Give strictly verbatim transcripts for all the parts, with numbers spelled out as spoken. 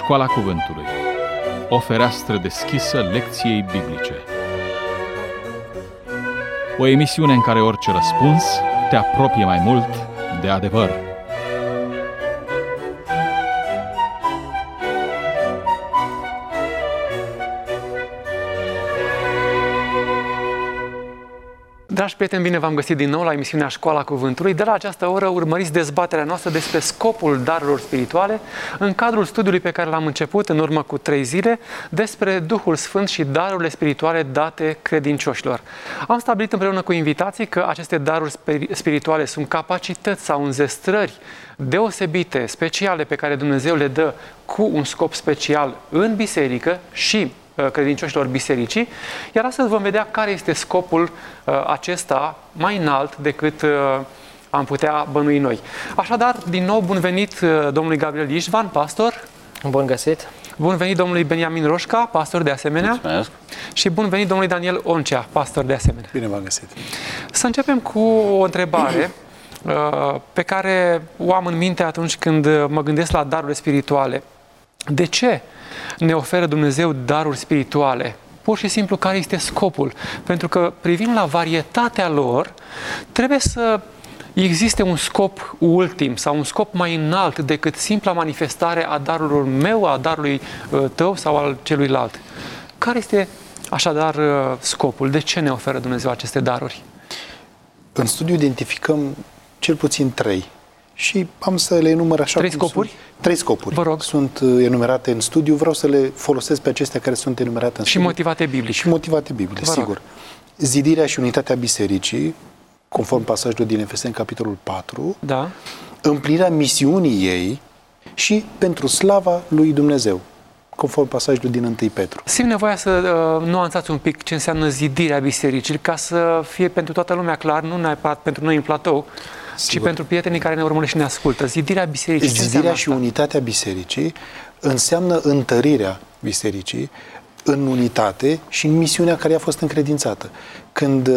Școala Cuvântului, o fereastră deschisă lecției biblice. O emisiune în care orice răspuns te apropie mai mult de adevăr. Dragi prieteni, bine v-am găsit din nou la emisiunea Școala Cuvântului. De la această oră urmăriți dezbaterea noastră despre scopul darurilor spirituale în cadrul studiului pe care l-am început în urmă cu trei zile despre Duhul Sfânt și darurile spirituale date credincioșilor. Am stabilit împreună cu invitații că aceste daruri spirituale sunt capacități sau înzestrări deosebite, speciale, pe care Dumnezeu le dă cu un scop special în biserică și credincioșilor bisericii, iar astăzi vom vedea care este scopul uh, acesta mai înalt decât uh, am putea bănui noi. Așadar, din nou, bun venit uh, domnului Gabriel Ișvan, pastor. Bun găsit. Bun venit domnului Beniamin Roșca, pastor de asemenea. Mulțumesc. Și bun venit domnului Daniel Oncea, pastor de asemenea. Bine v-am găsit. Să începem cu o întrebare uh, pe care o am în minte atunci când mă gândesc la darurile spirituale. De ce ne oferă Dumnezeu daruri spirituale? Pur și simplu, care este scopul? Pentru că, privind la varietatea lor, trebuie să existe un scop ultim sau un scop mai înalt decât simpla manifestare a darurilor meu, a darului tău sau al celuilalt. Care este așadar scopul? De ce ne oferă Dumnezeu aceste daruri? În studiu identificăm cel puțin trei. Și am să le enumăr așa. Trei cum scopuri? Sunt. Trei scopuri. Vă rog. Sunt enumerate în studiu. Vreau să le folosesc pe acestea care sunt enumerate în și studiu. motivate biblic. Și motivate biblic, Vă sigur. rog. Zidirea și unitatea bisericii, conform pasajului din Efeseni, capitolul patru. Da. Împlinirea misiunii ei și pentru slava lui Dumnezeu, conform pasajului din întâi Petru. Simt nevoia să uh, nuanțați un pic ce înseamnă zidirea bisericii, ca să fie pentru toată lumea clar, nu neapărat pentru noi în platou, Sigur. ci pentru prietenii care ne urmăresc și ne ascultă. Zidirea bisericii, ce Zidirea și asta? unitatea bisericii înseamnă întărirea bisericii în unitate și în misiunea care i-a fost încredințată. Când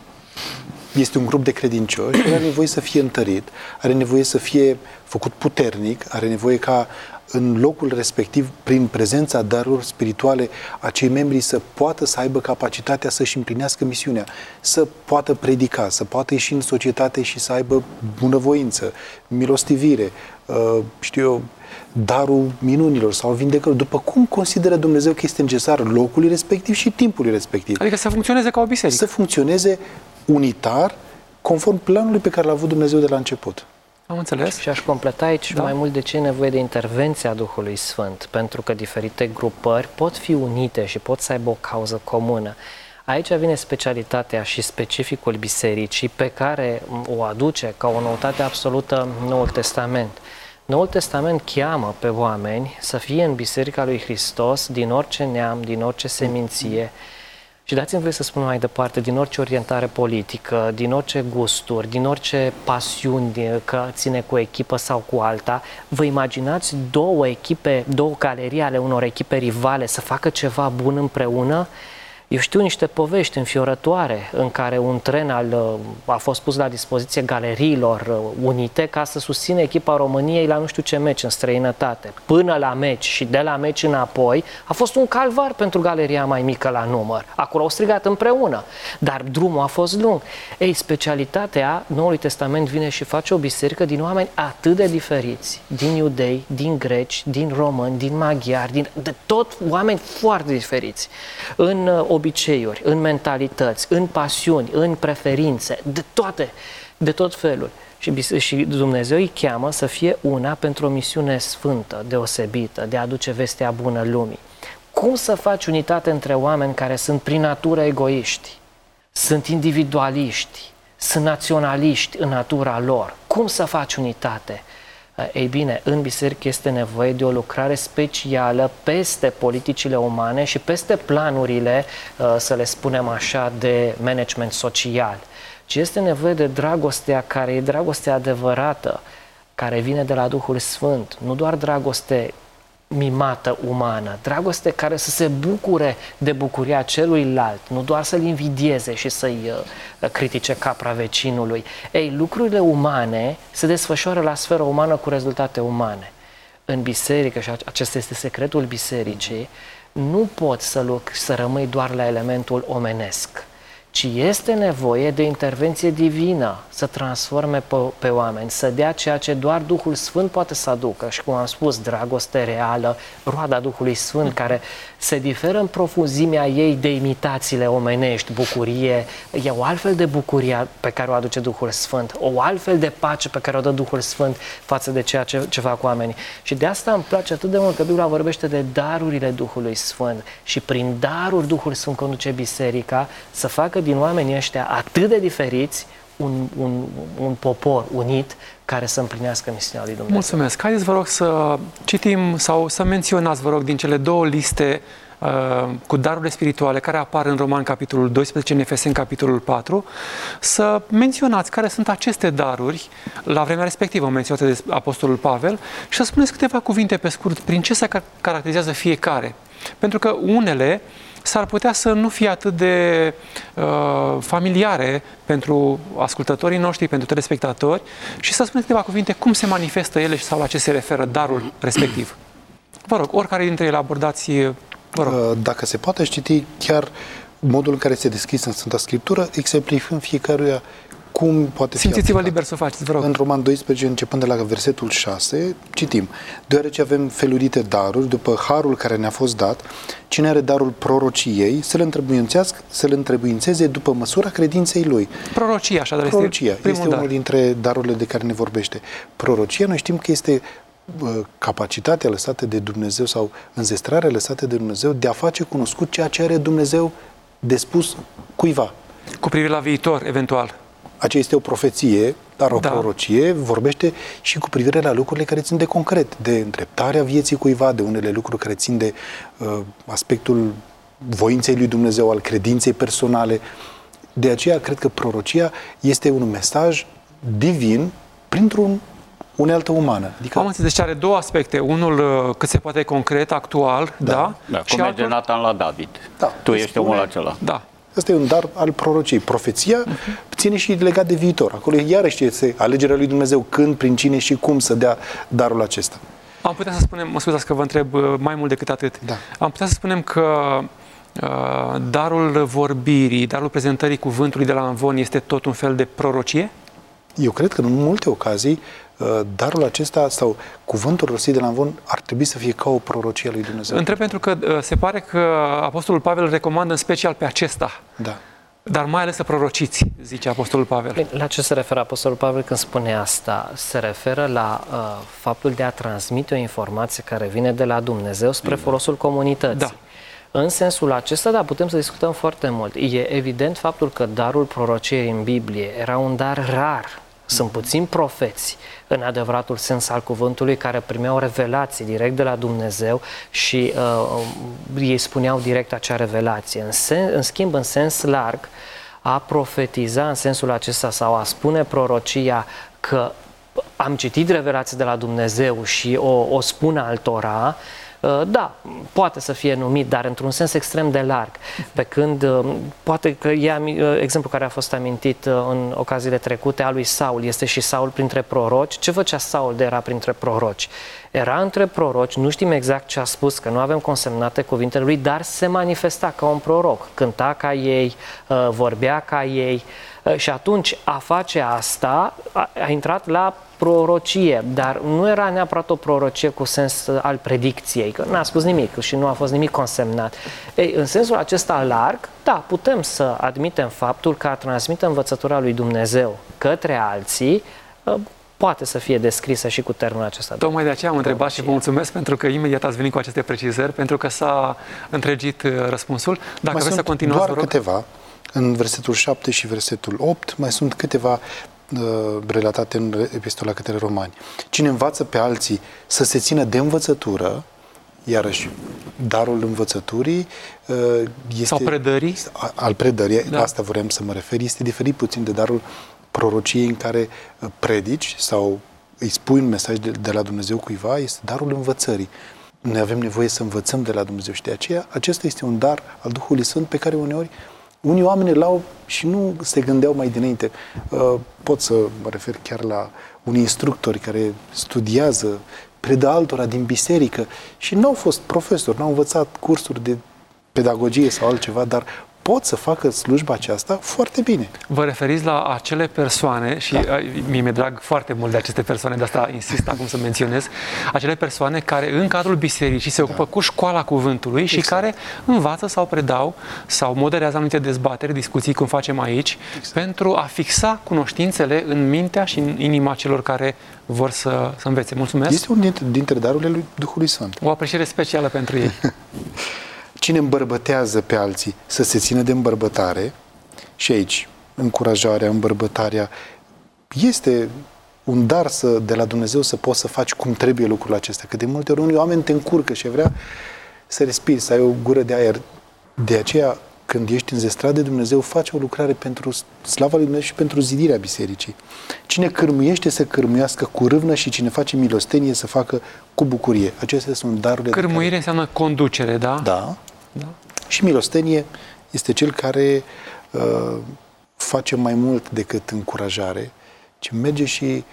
este un grup de credincioși, are nevoie să fie întărit, are nevoie să fie făcut puternic, are nevoie ca în locul respectiv, prin prezența darurilor spirituale, acei membri să poată să aibă capacitatea să-și împlinească misiunea, să poată predica, să poată ieși în societate și să aibă bunăvoință, milostivire, știu eu, darul minunilor sau vindecări, după cum consideră Dumnezeu că este necesar locului respectiv și timpului respectiv. Adică să funcționeze ca o biserică. Să funcționeze unitar, conform planului pe care l-a avut Dumnezeu de la început. Am înțeles. Și aș completa aici Da. mai mult de ce e nevoie de intervenția Duhului Sfânt, pentru că diferite grupări pot fi unite și pot să aibă o cauză comună. Aici vine specialitatea și specificul bisericii pe care o aduce ca o noutate absolută Noul Testament. Noul Testament cheamă pe oameni să fie în Biserica lui Hristos din orice neam, din orice seminție. Și dați-mi voie să spun mai departe, din orice orientare politică, din orice gusturi, din orice pasiuni, că ține cu o echipă sau cu alta, vă imaginați două echipe, două galerii ale unor echipe rivale să facă ceva bun împreună? Eu știu niște povești înfiorătoare în care un tren al, a fost pus la dispoziție galeriilor unite ca să susțină echipa României la nu știu ce meci în străinătate. Până la meci și de la meci înapoi a fost un calvar pentru galeria mai mică la număr. Acolo au strigat împreună, dar drumul a fost lung. Ei, specialitatea Noului Testament vine și face o biserică din oameni atât de diferiți, din iudei, din greci, din români, din maghiari, din, de tot oameni foarte diferiți. În obiceiuri, în mentalități, în pasiuni, în preferințe, de toate, de tot felul. Și, și Dumnezeu îi cheamă să fie una pentru o misiune sfântă, deosebită, de a aduce vestea bună lumii. Cum să faci unitate între oameni care sunt prin natură egoiști, sunt individualiști, sunt naționaliști în natura lor? Cum să faci unitate? Ei bine, în biserică este nevoie de o lucrare specială peste politicile umane și peste planurile, să le spunem așa, de management social. Ci este nevoie de dragostea care e dragostea adevărată, care vine de la Duhul Sfânt, nu doar dragoste mimată umană, dragoste care să se bucure de bucuria celuilalt, nu doar să-l invidieze și să-i uh, critique capra vecinului. Ei, lucrurile umane se desfășoară la sfera umană cu rezultate umane. în biserică, și acesta este secretul bisericii, nu poți să, luc- să rămâi doar la elementul omenesc, ci este nevoie de intervenție divină să transforme pe, pe oameni, să dea ceea ce doar Duhul Sfânt poate să aducă. Și cum am spus, dragoste reală, roada Duhului Sfânt, care se diferă în profunzimea ei de imitațiile omenești, bucurie, e o altfel de bucurie pe care o aduce Duhul Sfânt, o altfel de pace pe care o dă Duhul Sfânt față de ceea ce, ce fac oamenii. Și de asta îmi place atât de mult că Biblia vorbește de darurile Duhului Sfânt și prin daruri Duhul Sfânt conduce biserica să facă din oamenii ăștia atât de diferiți un, un, un popor unit care să împlinească misiunea lui Dumnezeu. Mulțumesc. Haideți, vă rog, să citim sau să menționați, vă rog, din cele două liste uh, cu darurile spirituale care apar în Roman, capitolul doisprezece, în Efeseni, capitolul patru, să menționați care sunt aceste daruri la vremea respectivă menționate de Apostolul Pavel și să spuneți câteva cuvinte pe scurt prin ce se caracterizează fiecare. Pentru că unele s-ar putea să nu fie atât de uh, familiare pentru ascultătorii noștri, pentru telespectatori și să spuneți câteva cuvinte cum se manifestă ele sau la ce se referă darul respectiv. Vă rog, oricare dintre ele abordați, vă rog. Dacă se poate citi chiar modul în care este descris în Sfânta Scriptură, exemplificând fiecăruia cum poate fi Simțiți-vă aplicat. liber să o faceți, vă rog. În Roman doisprezece, începând de la versetul șase, citim: deoarece avem felurite daruri, după harul care ne-a fost dat, cine are darul prorociei, să le întrebuințească, să le întrebuințeze după măsura credinței lui. Prorocia, așadar, Prorocia este primul este dar. unul dintre darurile de care ne vorbește. Prorocia, noi știm că este capacitatea lăsată de Dumnezeu sau înzestrarea lăsată de Dumnezeu de a face cunoscut ceea ce are Dumnezeu de spus cuiva. Cu privire la viitor, eventual. Aceea este o profeție, dar o Da. prorocie vorbește și cu privire la lucrurile care țin de concret, de îndreptarea vieții cuiva, de unele lucruri care țin de uh, aspectul voinței lui Dumnezeu, al credinței personale. De aceea cred că prorocia este un mesaj divin printr-un unealtă umană. Adică, Am înțeles, deci are două aspecte. Unul uh, cât se poate concret, actual, da? Da. Da, Și cum merge altul... Nathan la David. Da, Tu îi ești spune- omul acela. Da. Asta e un dar al prorociei. Profeția uh-huh. ține și legat de viitor. Acolo iarăși este alegerea lui Dumnezeu când, prin cine și cum să dea darul acesta. Am putea să spunem, mă scuzați că vă întreb uh, mai mult decât atât. Da. Am putea să spunem că uh, darul vorbirii, darul prezentării cuvântului de la Amvon este tot un fel de prorocie? Eu cred că în multe ocazii darul acesta sau cuvântul rostit de la Amvon ar trebui să fie ca o prorocie a lui Dumnezeu. Întreb pentru că uh, se pare că Apostolul Pavel recomandă în special pe acesta. Da. Dar mai ales să prorociți, zice Apostolul Pavel. La ce se referă Apostolul Pavel când spune asta? Se referă la uh, faptul de a transmite o informație care vine de la Dumnezeu spre folosul comunității. Da. În sensul acesta, da, putem să discutăm foarte mult. E evident faptul că darul prorociei în Biblie era un dar rar. Sunt puțini profeți, în adevăratul sens al cuvântului, care primeau revelații direct de la Dumnezeu și uh, ei spuneau direct acea revelație. În, sen, în schimb, în sens larg, a profetiza în sensul acesta sau a spune prorocia că am citit revelații de la Dumnezeu și o, o spun altora, da, poate să fie numit, dar într-un sens extrem de larg. Pe când, poate că e exemplu care a fost amintit în ocaziile trecute, al lui Saul, este și Saul printre proroci. Ce făcea Saul de era printre proroci? Era între proroci, nu știm exact ce a spus, că nu avem consemnate cuvintele lui, dar se manifesta ca un proroc, cânta ca ei, vorbea ca ei. Și atunci a face asta a, a intrat la prorocie, dar nu era neapărat o prorocie cu sens al predicției, că n-a spus nimic și nu a fost nimic consemnat. Ei, în sensul acesta larg, da, putem să admitem faptul că a transmite învățătura lui Dumnezeu către alții poate să fie descrisă și cu termenul acesta. Tocmai de aceea am întrebat și vă mulțumesc pentru că imediat ați venit cu aceste precizări, pentru că s-a întregit răspunsul. Dacă vreți să continuați, doar vă rog. câteva, în versetul șapte și versetul opt, mai sunt câteva uh, relatate în epistola către Romani. Cine învață pe alții să se țină de învățătură, iarăși, darul învățăturii uh, este... Sau predării. Al predării, Da. asta vreau să mă refer, este diferit puțin de darul prorociei în care predici sau îi spui un mesaj de, de la Dumnezeu cuiva, este darul învățării. Noi avem nevoie să învățăm de la Dumnezeu și de aceea acesta este un dar al Duhului Sfânt pe care uneori unii oameni îl au și nu se gândeau mai dinainte. Pot să mă refer chiar la unii instructori care studiază predă altora din biserică și nu au fost profesori, nu au învățat cursuri de pedagogie sau altceva, dar pot să facă slujba aceasta foarte bine. Vă referiți la acele persoane, și da. mie mi-e drag foarte mult de aceste persoane, de asta insist acum să menționez, acele persoane care în cadrul bisericii se ocupă da. cu școala cuvântului exact. și care învață sau predau sau moderează anumite dezbateri, discuții, cum facem aici, exact. pentru a fixa cunoștințele în mintea și în inima celor care vor să, să învețe. Mulțumesc! Este unul dintre, dintre darurile lui Duhului Sfânt. O apreciere specială pentru ei. Cine îmbărbătează pe alții să se țină de îmbărbătare, și aici încurajarea, îmbărbătarea, este un dar să, de la Dumnezeu să poți să faci cum trebuie lucrul acesta. Că de multe ori unii oameni te încurcă și vrea să respiri, să ai o gură de aer. De aceea, când ești înzestrat de Dumnezeu, faci o lucrare pentru slava lui Dumnezeu și pentru zidirea bisericii. Cine cârmuiește să cârmuiască cu râvnă și cine face milostenie să facă cu bucurie. Acestea sunt darurile. Cârmuire care... înseamnă conducere, da? Da. Da. Și milostenie este cel care uh, face mai mult decât încurajare, ci merge și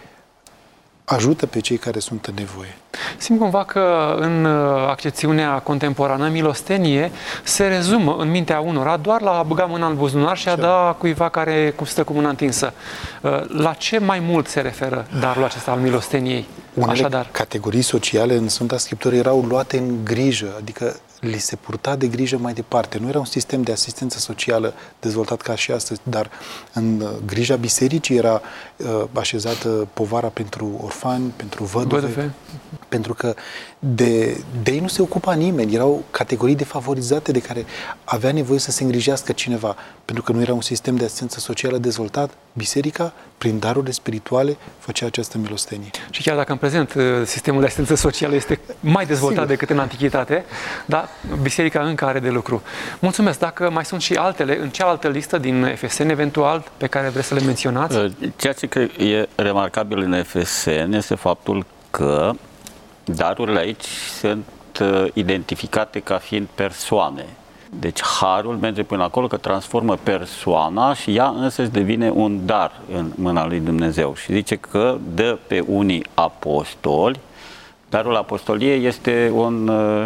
ajută pe cei care sunt în nevoie. Simt cumva că în accepțiunea contemporană milostenie se rezumă în mintea unora doar la a băga mâna în buzunar și a da cuiva care cum stă cu mâna întinsă. La ce mai mult se referă darul acesta al milosteniei? Unele Așadar, categorii sociale în Sfânta Scriptură erau luate în grijă, adică li se purta de grijă mai departe. Nu era un sistem de asistență socială dezvoltat ca și astăzi, dar în grija bisericii era uh, așezată povara pentru orfani, pentru văduve, văduve. Pentru că de, de ei nu se ocupa nimeni. Erau categorii defavorizate de care avea nevoie să se îngrijească cineva. Pentru că nu era un sistem de asistență socială dezvoltat, biserica, prin darurile spirituale, făcea această milostenie. Și chiar dacă în prezent sistemul de asistență socială este mai dezvoltat Sigur. decât în antichitate, dar biserica încă are de lucru. Mulțumesc. Dacă mai sunt și altele, în cealaltă listă din Efeseni, eventual, pe care vreți să le menționați? Ceea ce cred e remarcabil în Efeseni este faptul că darurile aici sunt identificate ca fiind persoane. Deci harul merge până acolo că transformă persoana și ea însăși devine un dar în mâna lui Dumnezeu. Și zice că dă pe unii apostoli. Darul apostoliei este un uh,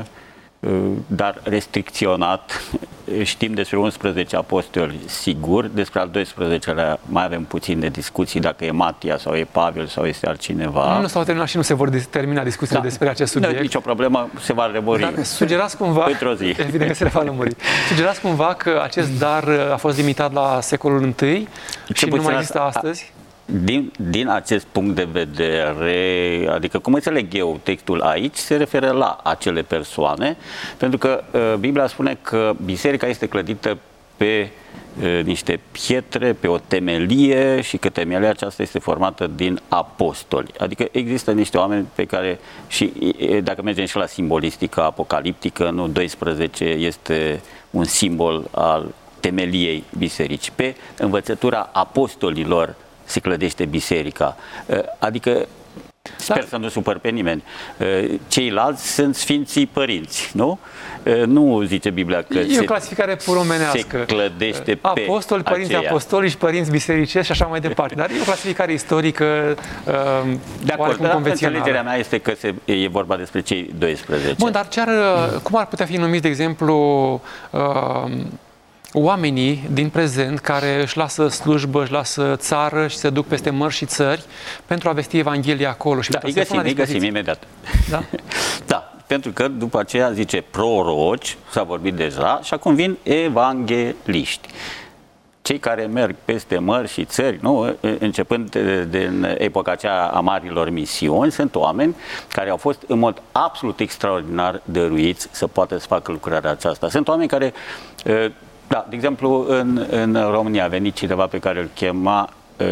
dar restricționat. Știm despre unsprezece apostoli sigur, despre al doisprezecelea mai avem puțin de discuții dacă e Matia sau e Pavel sau este altcineva. Nu s-au terminat și nu se vor termina discuțiile da. despre acest subiect. Nu, nicio problemă, se va lămuri. Dacă sugerați cumva, într-o zi. Evident că se va lămuri. Sugerați cumva că acest dar a fost limitat la secolul întâi și nu mai există astăzi? Din, din acest punct de vedere, adică cum înțeleg eu textul aici, se referă la acele persoane, pentru că uh, Biblia spune că biserica este clădită pe uh, niște pietre, pe o temelie și că temelia aceasta este formată din apostoli. Adică există niște oameni pe care, și dacă mergem și la simbolistica apocaliptică, nu doisprezece este un simbol al temeliei bisericii. Pe învățătura apostolilor se clădește biserica. Adică, sper da. să nu supăr pe nimeni, ceilalți sunt sfinții părinți, nu? Nu zice Biblia că e se, o clasificare puromenească. Se clădește pe apostoli, părinți aceea. apostolici, părinți bisericești și așa mai departe. Dar e o clasificare istorică de acord, dar înțelegerea mea este că se, e vorba despre cei doisprezece. Bun, dar ce ar, cum ar putea fi numiți, de exemplu, uh, oamenii din prezent care își lasă slujbă, își lasă țară și se duc peste mări și țări pentru a vesti Evanghelia acolo? Și da, îi găsim, îi găsim imediat. Da? Da, pentru că după aceea zice proroci, s-a vorbit deja, și acum vin evangeliști. Cei care merg peste mări și țări, nu? Începând din epoca aceea a marilor misiuni, sunt oameni care au fost în mod absolut extraordinar dăruiți să poată să facă lucrarea aceasta. Sunt oameni care... Da, de exemplu, în, în România a venit cineva pe care îl chema,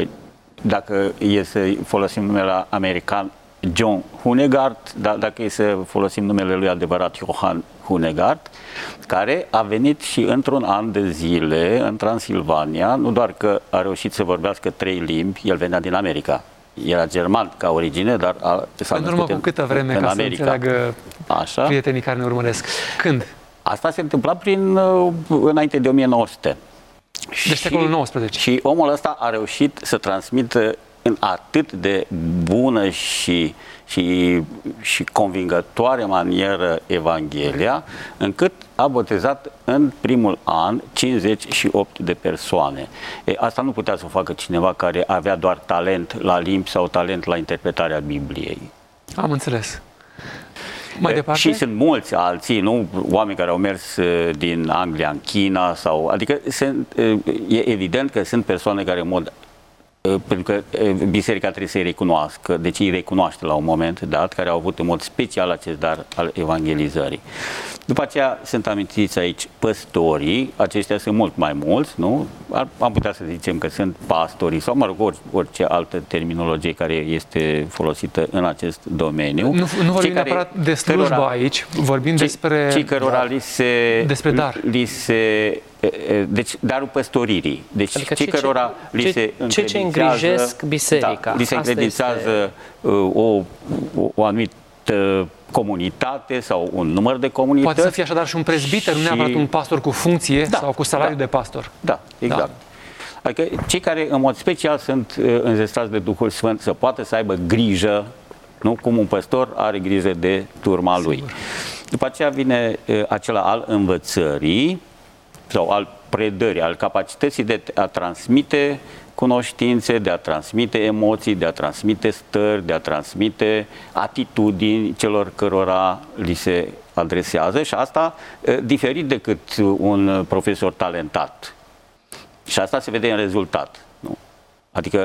dacă e să folosim numele american, John Hunegard, dar dacă e să folosim numele lui adevărat, Johann Hunegard, care a venit și într-un an de zile în Transilvania, nu doar că a reușit să vorbească trei limbi, el venea din America. Era german ca origine, dar a, s-a în urmă cu câtă vreme, ca America. să înțeleagă Așa. prietenii care ne urmăresc. Când? Asta se întâmpla prin, înainte de o mie nouă sute. Deci secolul nouăsprezece. Și omul ăsta a reușit să transmită în atât de bună și, și, și convingătoare manieră Evanghelia, încât a botezat în primul an cincizeci și opt de persoane. E, asta nu putea să o facă cineva care avea doar talent la limbi sau talent la interpretarea Bibliei. Am înțeles. Mai departe? Și sunt mulți alții, nu? Oameni care au mers din Anglia în China sau, adică sunt, e evident că sunt persoane care în mod, pentru că biserica trebuie să-i recunoască, deci îi recunoaște la un moment dat, care au avut în mod special acest dar al evangelizării. După aceea sunt amintiți aici păstorii, aceștia sunt mult mai mulți, nu? Am putea să zicem că sunt pastorii sau, mă rog, orice altă terminologie care este folosită în acest domeniu. Nu, nu vorbim care, neapărat de slujbă cărora, aici, vorbim cei, despre... Cei cărora dar, li se... Despre dar. Li se, deci, darul păstoririi. Deci, adică cei ce, cărora ce, li se ce, ce îngrijesc biserica. Da, li se încredințează este... o, o, o anumită comunitate sau un număr de comunități. Poate să fie așadar și un prezbiter, și... nu neapărat un pastor cu funcție, da, sau cu salariu da, de pastor. Da, exact. Da. Adică cei care în mod special sunt înzestrați de Duhul Sfânt să poată să aibă grijă, nu? Cum un păstor are grijă de turma lui. Sigur. După aceea vine acela al învățării sau al predării, al capacității de a transmite cunoștințe, de a transmite emoții, de a transmite stări, de a transmite atitudini celor cărora li se adresează, și asta diferit decât un profesor talentat. Și asta se vede în rezultat. Nu? Adică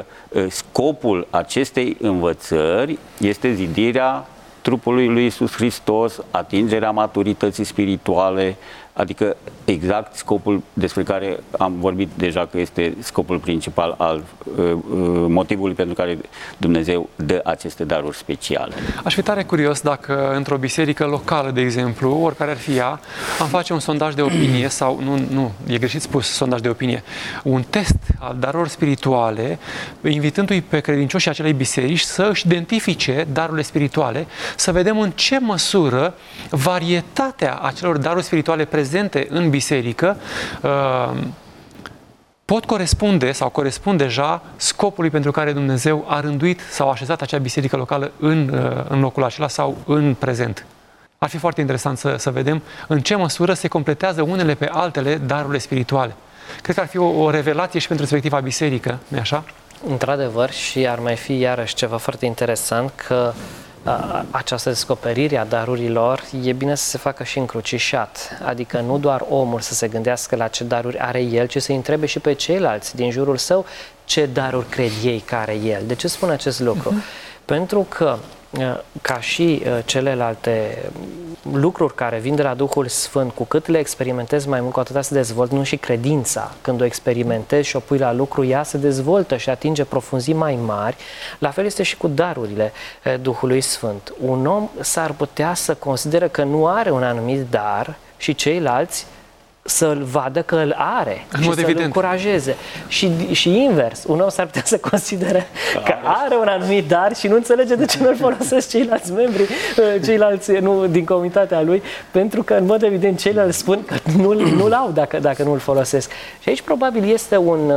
scopul acestei învățări este zidirea trupului lui Iisus Hristos, atingerea maturității spirituale, adică exact scopul despre care am vorbit deja, că este scopul principal al uh, motivului pentru care Dumnezeu dă aceste daruri speciale. Aș fi tare curios dacă într-o biserică locală, de exemplu, oricare ar fi ea, am face un sondaj de opinie sau, nu, nu, e greșit spus sondaj de opinie, un test al darurilor spirituale, invitându-i pe credincioșii acelei biserici să își identifice darurile spirituale, să vedem în ce măsură varietatea acelor daruri spirituale prezente în biserică uh, pot corespunde sau corespund deja scopului pentru care Dumnezeu a rânduit sau a așezat acea biserică locală în, uh, în locul acela sau în prezent. Ar fi foarte interesant să, să vedem în ce măsură se completează unele pe altele darurile spirituale. Cred că ar fi o, o revelație și pentru respectiva biserică, nu-i așa? Într-adevăr, și ar mai fi iarăși ceva foarte interesant, că această descoperire a darurilor e bine să se facă și încrucișat, adică nu doar omul să se gândească la ce daruri are el, ci să întrebe și pe ceilalți din jurul său ce daruri cred ei că are el. De ce spun acest lucru? Uh-huh. Pentru că ca și celelalte lucruri care vin de la Duhul Sfânt, cu cât le experimentezi mai mult, cu atâta se dezvoltă, nu și credința. Când o experimentezi și o pui la lucru, ea se dezvoltă și atinge profunzimi mai mari. La fel este și cu darurile Duhului Sfânt. Un om s-ar putea să consideră că nu are un anumit dar și ceilalți să-l vadă că îl are în și mod să-l evident. încurajeze. Și, și invers, un om s-ar putea să considere că are un anumit dar și nu înțelege de ce nu-l folosesc ceilalți membri, ceilalți nu, din comunitatea lui, pentru că, în mod evident, ceilalți spun că nu-l, nu-l au dacă, dacă nu-l folosesc. Și aici probabil este un,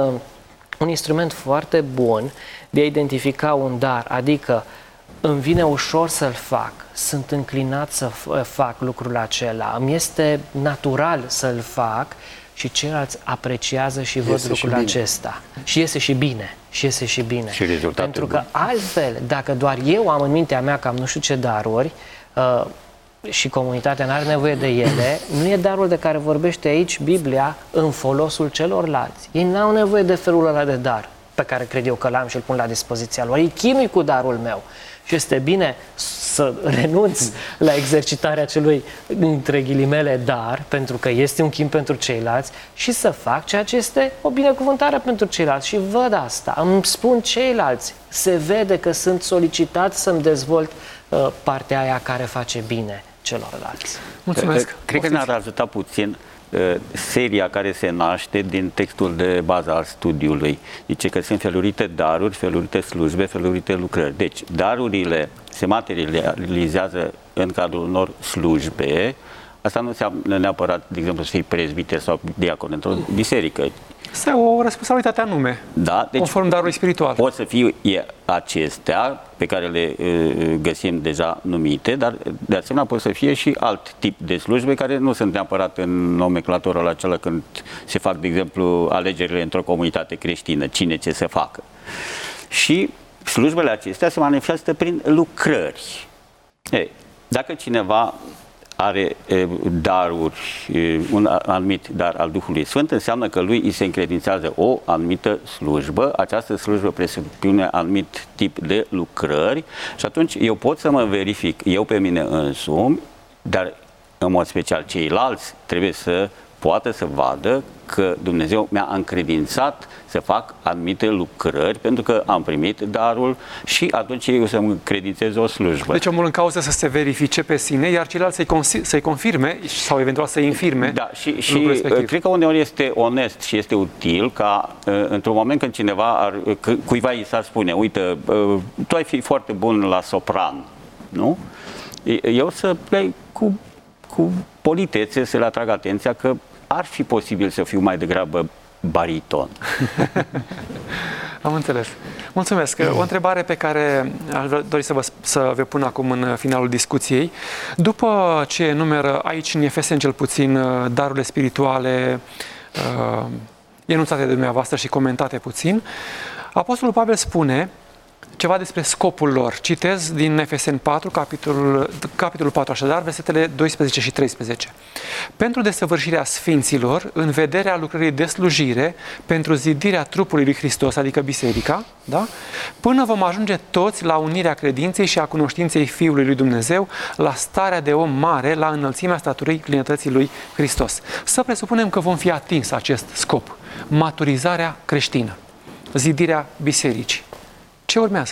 un instrument foarte bun de a identifica un dar, adică îmi vine ușor să-l fac, sunt înclinat să fac lucrul acela, îmi este natural să-l fac și ceilalți apreciază și văd lucrul și acesta. Și iese și bine, și iese și bine. Și Pentru că bun. altfel, dacă doar eu am în mintea mea că am nu știu ce daruri uh, și comunitatea nu are nevoie de ele, nu e darul de care vorbește aici Biblia în folosul celorlalți. Ei n-au nevoie de felul ăla de dar pe care cred eu că l-am și îl pun la dispoziția lor. Ei chinui cu darul meu. Și este bine să renunț la exercitarea acelui, între ghilimele, dar, pentru că este un chin pentru ceilalți, și să fac ceea ce este o binecuvântare pentru ceilalți. Și văd asta, îmi spun ceilalți, se vede că sunt solicitat să-mi dezvolt uh, partea aia care face bine celorlalți. Mulțumesc! Cred că ne-ar ajuta puțin seria care se naște din textul de bază al studiului. Zice că sunt felurite daruri, felurite slujbe, felurite lucrări. Deci, darurile se materializează în cadrul unor slujbe. Asta nu înseamnă neapărat, de exemplu, să fii prezbiter sau diacon într-o biserică. Este o responsabilitate anume, da, deci conform darului spiritual. Pot să fie acestea pe care le uh, găsim deja numite, dar de asemenea pot să fie și alt tip de slujbe care nu sunt neapărat în nomenclatorul acela când se fac, de exemplu, alegerile într-o comunitate creștină, cine ce să facă. Și slujbele acestea se manifestă prin lucrări. Ei, dacă cineva are e, daruri, e, un anumit dar al Duhului Sfânt, înseamnă că lui îi se încredințează o anumită slujbă, această slujbă presupune anumit tip de lucrări și atunci eu pot să mă verific eu pe mine însumi, dar în mod special ceilalți trebuie să poată să vadă că Dumnezeu mi-a încredințat să fac anumite lucrări pentru că am primit darul și atunci eu să-mi încredințez o slujbă. Deci omul în cauză să se verifice pe sine, iar ceilalți să-i, să-i confirme sau eventual să-i infirme. Da, și, și cred că uneori este onest și este util ca într-un moment când cineva, ar, cuiva i s-ar spune, uite, tu ai fi foarte bun la sopran, nu? Eu să plec cu, cu politețe să le atrag atenția că ar fi posibil să fiu mai degrabă bariton. Am înțeles. Mulțumesc. O întrebare pe care aș dori să vă, să vă pun acum în finalul discuției. După ce enumeră aici în Efeseni cel puțin darurile spirituale uh, enunțate de dumneavoastră și comentate puțin, Apostolul Pavel spune ceva despre scopul lor. Citez din Efeseni patru, capitolul, capitolul patru, așadar, versetele doisprezece și treisprezece. Pentru desăvârșirea sfinților, în vederea lucrării de slujire, pentru zidirea trupului lui Hristos, adică biserica, da? Până vom ajunge toți la unirea credinței și a cunoștinței Fiului lui Dumnezeu, la starea de om mare, la înălțimea staturii plinătății lui Hristos. Să presupunem că vom fi atins acest scop, maturizarea creștină, zidirea bisericii. Ce urmează?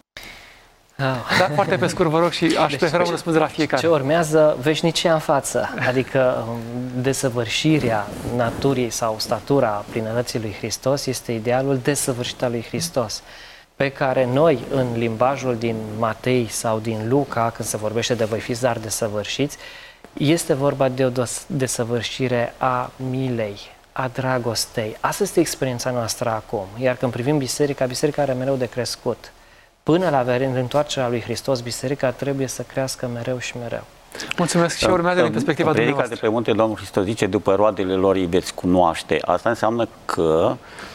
Oh. Dar foarte pe scurt, vă rog, și aș deci, prefera un răspuns de la fiecare. Ce urmează? Veșnicia în față, adică desăvârșirea naturii sau statura plinătății lui Hristos este idealul desăvârșit al lui Hristos, pe care noi, în limbajul din Matei sau din Luca, când se vorbește de voi fiți dar desăvârșiți, este vorba de o desăvârșire a milei, a dragostei. Asta este experiența noastră acum. Iar când privim biserica, biserica are mereu de crescut. Până la întoarcerea lui Hristos, biserica trebuie să crească mereu și mereu. Mulțumesc și urmează din perspectiva dumneavoastră. Predica de pe munte, Domnul Hristos zice, după roadele lor îi veți cunoaște. Asta înseamnă că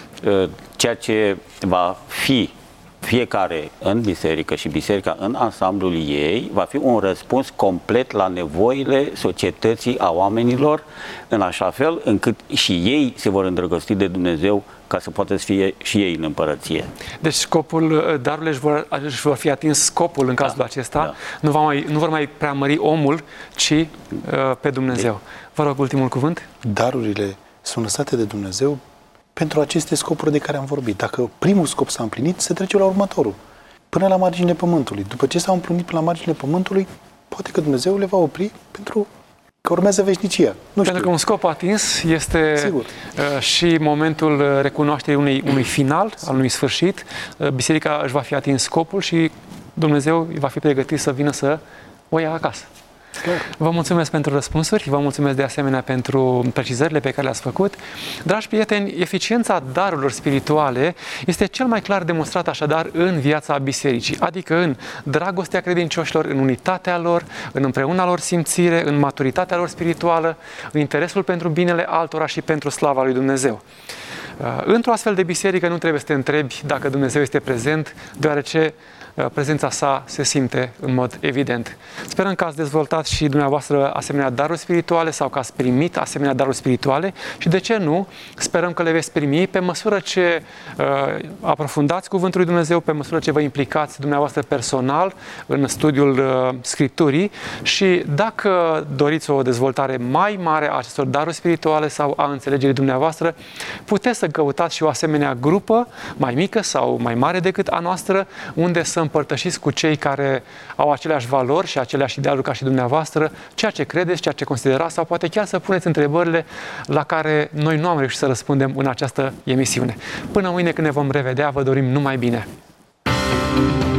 ceea ce va fi fiecare în biserică și biserica în ansamblul ei va fi un răspuns complet la nevoile societății, a oamenilor, în așa fel încât și ei se vor îndrăgosti de Dumnezeu ca să poată să fie și ei în împărăție. Deci scopul darurilor își vor, își vor fi atins scopul în cazul da, acesta. Da. Nu, va mai, nu vor mai preamări omul, ci uh, pe Dumnezeu. Vă rog, ultimul cuvânt. Darurile sunt lăsate de Dumnezeu pentru aceste scopuri de care am vorbit. Dacă primul scop s-a împlinit, se trece la următorul. Până la marginile pământului. După ce s-au împlinit până la marginile pământului, poate că Dumnezeu le va opri pentru că urmează veșnicia. Nu pentru știu. că un scop atins este Sigur. Uh, și momentul recunoașterii unui, unui final, al unui sfârșit. Uh, biserica își va fi atins scopul și Dumnezeu va fi pregătit să vină să o ia acasă. Vă mulțumesc pentru răspunsuri, vă mulțumesc de asemenea pentru precizările pe care le-ați făcut. Dragi prieteni, eficiența darurilor spirituale este cel mai clar demonstrat așadar în viața bisericii, adică în dragostea credincioșilor, în unitatea lor, în împreuna lor simțire, în maturitatea lor spirituală, în interesul pentru binele altora și pentru slava lui Dumnezeu. Într-o astfel de biserică nu trebuie să te întrebi dacă Dumnezeu este prezent, deoarece prezența sa se simte în mod evident. Sperăm că ați dezvoltat și dumneavoastră asemenea daruri spirituale sau că ați primit asemenea daruri spirituale și de ce nu, sperăm că le veți primi pe măsură ce uh, aprofundați Cuvântul lui Dumnezeu, pe măsură ce vă implicați dumneavoastră personal în studiul uh, Scripturii și dacă doriți o dezvoltare mai mare a acestor daruri spirituale sau a înțelegerii dumneavoastră, puteți să căutați și o asemenea grupă mai mică sau mai mare decât a noastră, unde să împărtășiți cu cei care au aceleași valori și aceleași idealuri ca și dumneavoastră, ceea ce credeți, ceea ce considerați sau poate chiar să puneți întrebările la care noi nu am reușit să răspundem în această emisiune. Până mâine când ne vom revedea, vă dorim numai bine!